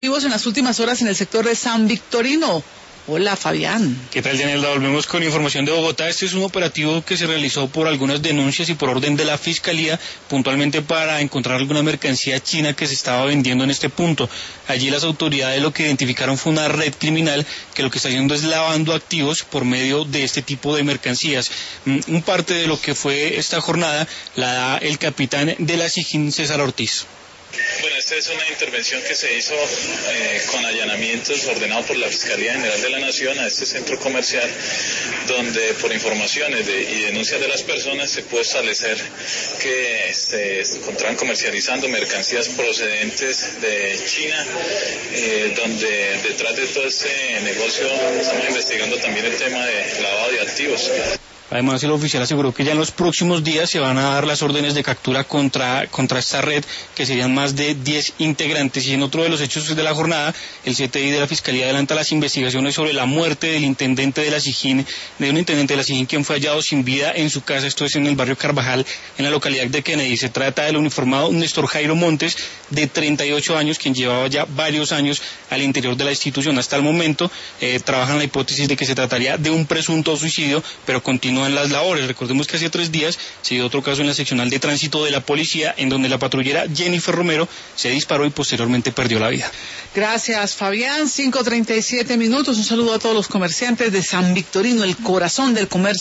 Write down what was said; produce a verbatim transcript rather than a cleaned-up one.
En las últimas horas en el sector de San Victorino. Hola, Fabián. ¿Qué tal, Yanelda? Volvemos con información de Bogotá. Este es un operativo que se realizó por algunas denuncias y por orden de la Fiscalía, puntualmente para encontrar alguna mercancía china que se estaba vendiendo en este punto. Allí las autoridades lo que identificaron fue una red criminal que lo que está haciendo es lavando activos por medio de este tipo de mercancías. Un parte de lo que fue esta jornada la da el capitán de la SIJIN, César Ortiz. Bueno, esta es una intervención que se hizo eh, con allanamientos ordenados por la Fiscalía General de la Nación a este centro comercial, donde por informaciones de, y denuncias de las personas se pudo establecer que se encontraban comercializando mercancías procedentes de China, eh, donde detrás de todo este negocio estamos investigando también el tema de lavado de activos. Además, el oficial aseguró que ya en los próximos días se van a dar las órdenes de captura contra, contra esta red, que serían más de diez integrantes. Y en otro de los hechos de la jornada, el C T I de la Fiscalía adelanta las investigaciones sobre la muerte del intendente de la SIJIN, de un intendente de la SIJIN quien fue hallado sin vida en su casa. Esto es en el barrio Carvajal, en la localidad de Kennedy. Se trata del uniformado Néstor Jairo Montes, de treinta y ocho años, quien llevaba ya varios años al interior de la institución. Hasta el momento eh, trabajan la hipótesis de que se trataría de un presunto suicidio, pero continúa en las labores. Recordemos que hace tres días se dio otro caso en la seccional de tránsito de la policía, en donde la patrullera Jennifer Romero se disparó y posteriormente perdió la vida. Gracias, Fabián. cinco treinta y siete minutos. Un saludo a todos los comerciantes de San Victorino, el corazón del comercio.